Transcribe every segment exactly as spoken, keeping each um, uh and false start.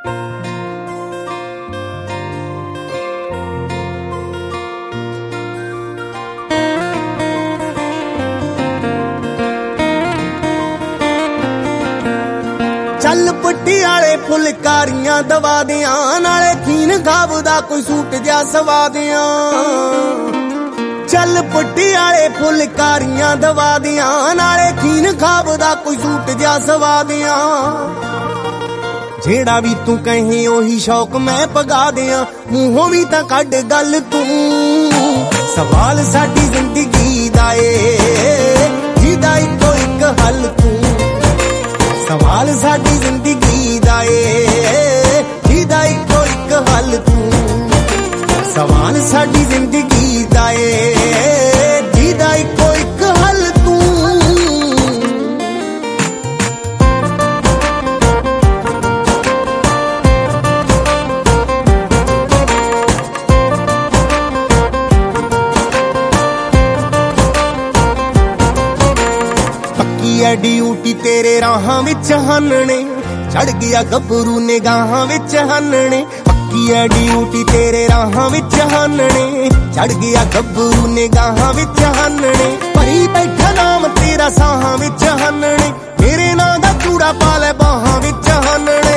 ਚੱਲ ਪਟਿਆਲੇ ਫੁਲਕਾਰੀਆਂ ਦਵਾ ਦਿਆਂ, ਨਾਲੇ ਖੀਨ ਖਾਬਦਾ ਕੋਈ ਸੂਟ ਜਿਹਾ ਸਵਾ ਦਿਆਂ। ਚੱਲ ਪਟਿਆਲੇ ਫੁਲਕਾਰੀਆਂ ਦਵਾ ਦਿਆਂ, ਨਾਲੇ ਖੀਨ ਖਾਬਦਾ ਕੋਈ ਸੂਟ ਜਿਹਾ ਸਵਾ ਦਿਆਂ। ਜਿਹੜਾ ਵੀ ਤੂੰ ਕਹੇ ਉਹੀ ਸ਼ੌਕ ਮੈਂ ਪਗਾ ਦਿਆਂ, ਮੂੰਹੋਂ ਵੀ ਤਾਂ ਕੱਢ ਗੱਲ ਤੂੰ। ਸਵਾਲ ਸਾਡੀ ਜ਼ਿੰਦਗੀ ਦਾ ਏ, ਜਿਹਦਾ ਇੱਕੋ ਇੱਕ ਹੱਲ ਤੂੰ। ਸਵਾਲ ਸਾਡੀ ਜ਼ਿੰਦਗੀ ਦਾ ਏ, ਜਿਹਦਾ ਇੱਕੋ ਇੱਕ ਹੱਲ ਤੂੰ। ਸਵਾਲ ਸਾਡੀ ਜ਼ਿੰਦਗੀ ਦਾ ਏ, ਜਿਹਦਾ ਇੱਕੋ ਇੱਕ ਹੱਲ ਤੂੰ। ਪੱਕੀ ਐ ਡਿਊਟੀ ਤੇਰੇ ਰਾਹਾਂ ਵਿੱਚ ਹੰਨਣੇ, ਚੜ ਗਿਆ ਗੱਭਰੂ ਨਿਗਾਹਾਂ ਵਿੱਚ ਹੰਨਣੇ। ਪੱਕੀ ਐ ਡਿਊਟੀ ਤੇਰੇ ਰਾਹਾਂ ਵਿੱਚ ਹੰਨਣੇ, ਚੜ ਗਿਆ ਗੱਭਰੂ ਨਿਗਾਹਾਂ ਵਿੱਚ ਹੰਨਣੇ। ਭਰੀ ਬੈਠਾ ਨਾਮ ਤੇਰਾ ਸਾਹਾਂ ਵਿੱਚ ਹੰਨਣੇ, ਮੇਰੇ ਨਾਂ ਦਾ ਚੂੜਾ ਪਾ ਲੈ ਬਾਹਾਂ ਵਿੱਚ ਹੰਨਣੇ।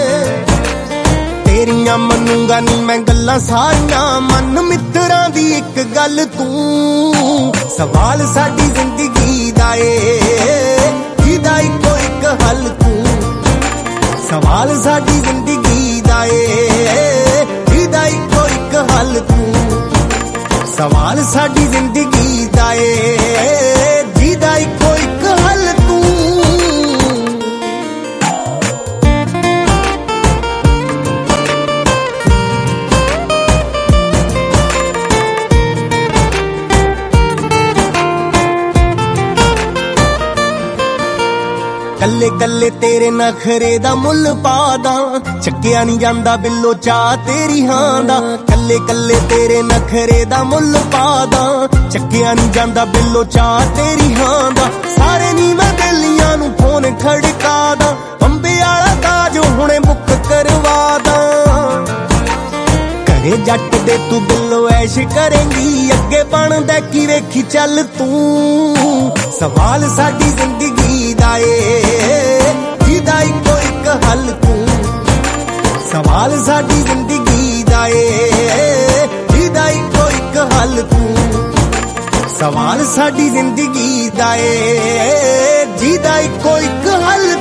ਤੇਰੀਆਂ ਮੰਨੂਗਾ ਨੀ ਮੈਂ ਗੱਲਾਂ ਸਾਰੀਆਂ, ਮਨ ਮਿੱਤਰਾਂ ਦੀ ਇੱਕ ਗੱਲ ਤੂੰ। ਸਵਾਲ ਸਾਡੀ ਜ਼ਿੰਦਗੀ ਦਾ ਏ, ਜਿਹਦਾ ਇੱਕੋ ਇੱਕ ਹੱਲ ਤੂੰ। ਸਵਾਲ ਸਾਡੀ ਜ਼ਿੰਦਗੀ ਦਾ ਏ, ਜਿਹਦਾ ਇੱਕੋ ਇੱਕ ਹੱਲ ਤੂੰ। ਸਵਾਲ ਸਾਡੀ ਜ਼ਿੰਦਗੀ ਦਾ ਏ, ਜਿਹਦਾ ਇੱਕੋ ਇੱਕ ਹੱਲ ਤੂੰ। ਕੱਲੇ ਕੱਲੇ ਤੇਰੇ ਨਖਰੇ ਦਾ ਮੁੱਲ ਪਾਦਾਂ, ਚੱਕਿਆ ਨੀ ਜਾਂਦਾ ਬਿੱਲੋ ਚਾਹ ਤੇਰੀ ਹਾਂ ਦਾ। ਕੱਲੇ ਕੱਲੇ ਤੇਰੇ ਨਖਰੇ ਦਾ ਮੁੱਲ ਪਾਦਾਂ, ਚੱਕਿਆ ਨੀ ਜਾਂਦਾ ਬਿੱਲੋ ਚਾਹ ਤੇਰੀ ਹਾਂ ਦਾ। ਸਾਰੇ ਨੀ ਮੈਂ ਬੇਲੀਆਂ ਨੂੰ ਫੋਨ ਖੜਕਾ ਦਾਂ, ਬੰਬੇ ਵਾਲਾ ਤਾਜ ਹੁਣੇ ਬੁੱਕ ਕਰਵਾ ਦਾਂ। ਘਰੇ ਜੱਟ ਦੇ ਤੂੰ ਬਿੱਲੋ ਐਸ਼ ਕਰੇਂਗੀ, ਅੱਗੇ ਬਣਦਾ ਕੀ ਵੇਖੀ ਚੱਲ ਤੂੰ। ਸਵਾਲ ਸਾਡੀ ਜ਼ਿੰਦਗੀ ਦਾ ਏ, ਜਿਹਦਾ ਇੱਕੋ ਇੱਕ ਹੱਲ ਤੂੰ। ਸਵਾਲ ਸਾਡੀ ਜ਼ਿੰਦਗੀ ਦਾ ਏ, ਜਿਹਦਾ ਇੱਕੋ ਇੱਕ ਹੱਲ ਤੂੰ। ਸਵਾਲ ਸਾਡੀ ਜ਼ਿੰਦਗੀ ਦਾ ਏ, ਜਿਹਦਾ ਇੱਕੋ ਇੱਕ ਹੱਲ